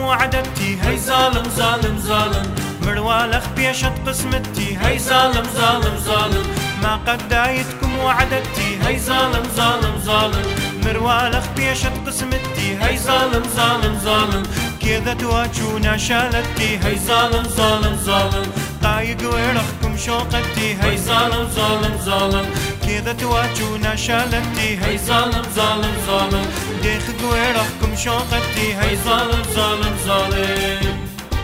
وعدتي هي ظالم ظالم ظالم مروالخ بيشت قسمتي هي ظالم ظالم ظالم ما قد دايتكم وعدتي هي ظالم ظالم ظالم مروالخ بيشت قسمتي هي ظالم ظالم ظالم كذا تواجهونا شالتي هي ظالم ظالم ظالم طايق ويرخكم شوقتي هي ظالم ظالم ظالم كذا تواجهونا شالتي هي ظالم ظالم ظالم ديخك ويرخكم شوقتي هي ظالم ظالم ظالم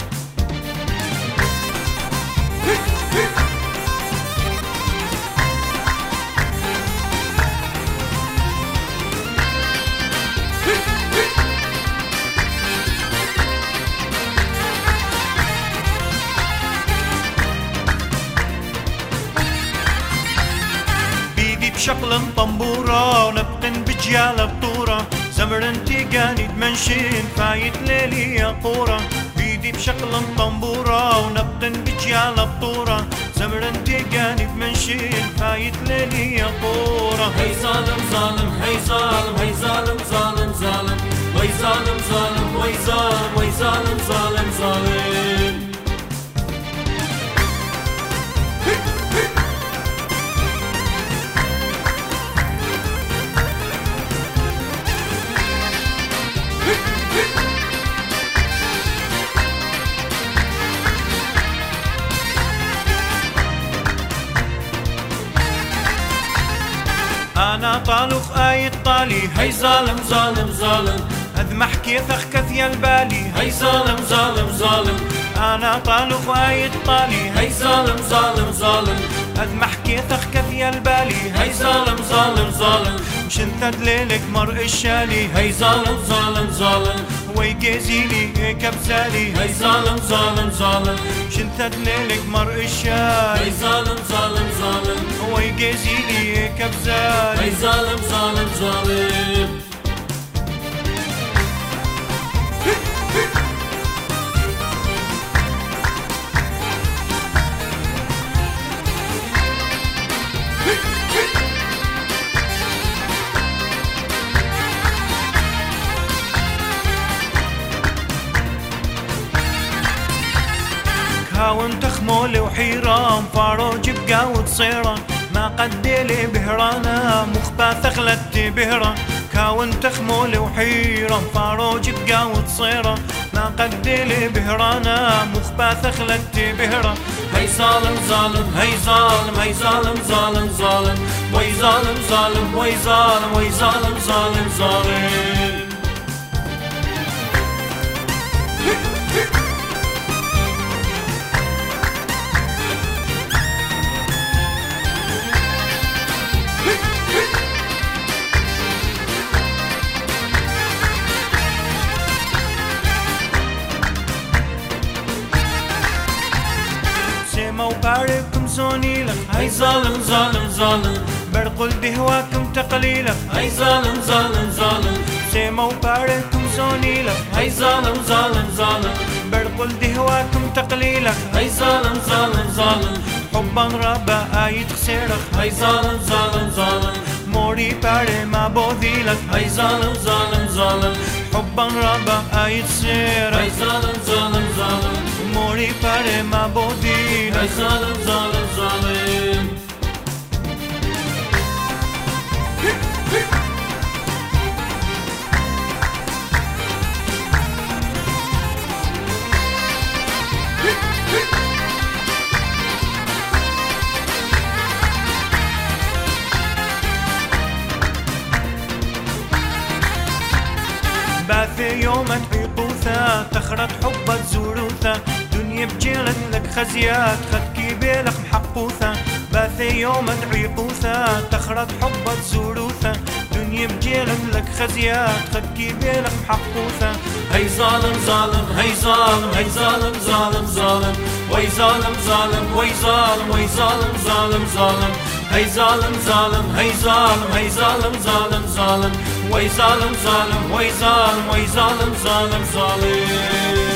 بشقل طنبورة ونبقن بجيال بطورة زمرن تيقاني دمنشين فايت ليلي يا قورة بيدي بشقل طنبورة ونبقن بجيال بطورة زمرن تيقاني دمنشين فايت ليلي يا قورة هي ظالم ظالم هي ظالم هي ظالم ظالم ظالم وي ظالم ظالم وي ظالم وي ظالم ظالم ظالم أنا طالق آية طالي هي ظالم ظالم ظالم أذمح كيثخ كثي البالي هي ظالم ظالم ظالم أنا طالق آية طالي هي ظالم ظالم ظالم أذمح كيثخ كثي البالي هي ظالم ظالم ظالم مش انت دليلك مرء الشالي هي ظالم ظالم ظالم ويجازيلي كبسالي هي ظالم ظالم ظالم مش انت دليلك مرء الشالي هي ظالم ظالم ظالم ويجازيلي كبسالي هي ظالم ظالم ظالم هاون تخمول وحيرة فاروج بقى وتصيرة ما قدلي بهرانا مخبا ثغلت بهرة كاون تخمول وحيرة فاروج بقى وتصيرة ما قدلي بهرانا مخبا ثغلت بهرة هي ظالم ظالم هي ظالم هي ظالم ظالم ظالم وي ظالم ظالم وي ظالم وي ظالم ظالم ظالم وباركم زونيلك هي ظالم ظالم ظالم برقل بهواكم تقليلك هي ظالم ظالم ظالم سيما وباركم زونيلك هي ظالم ظالم ظالم برقل بهواكم تقليلك هي ظالم ظالم ظالم حبا ربا آيت خسيرك هي ظالم ظالم ظالم موري باري ما بوذيلك هي ظالم ظالم ظالم حبا ربا آيت خسيرك هي ظالم ظالم ظالم موري باري ما بوذيلك هي ظالم ظالم ظالم باثي يوم حيطوثة تخرط حبة زوروثة دنيا بجيلت لك خزيات خدكي بيلك محقوثة باثي يوم عيقوثة تخرط حبة زوروثة دنيا بجيلت لك خزيات خدكي بيلك محقوثة هي ظالم ظالم هي ظالم هي ظالم ظالم ظالم وي ظالم ظالم وي ظالم وي ظالم ظالم ظالم هي ظالم ظالم هي ظالم هي ظالم ظالم ظالم وي ظالم ظالم وي ظالم وي ظالم ظالم ظالم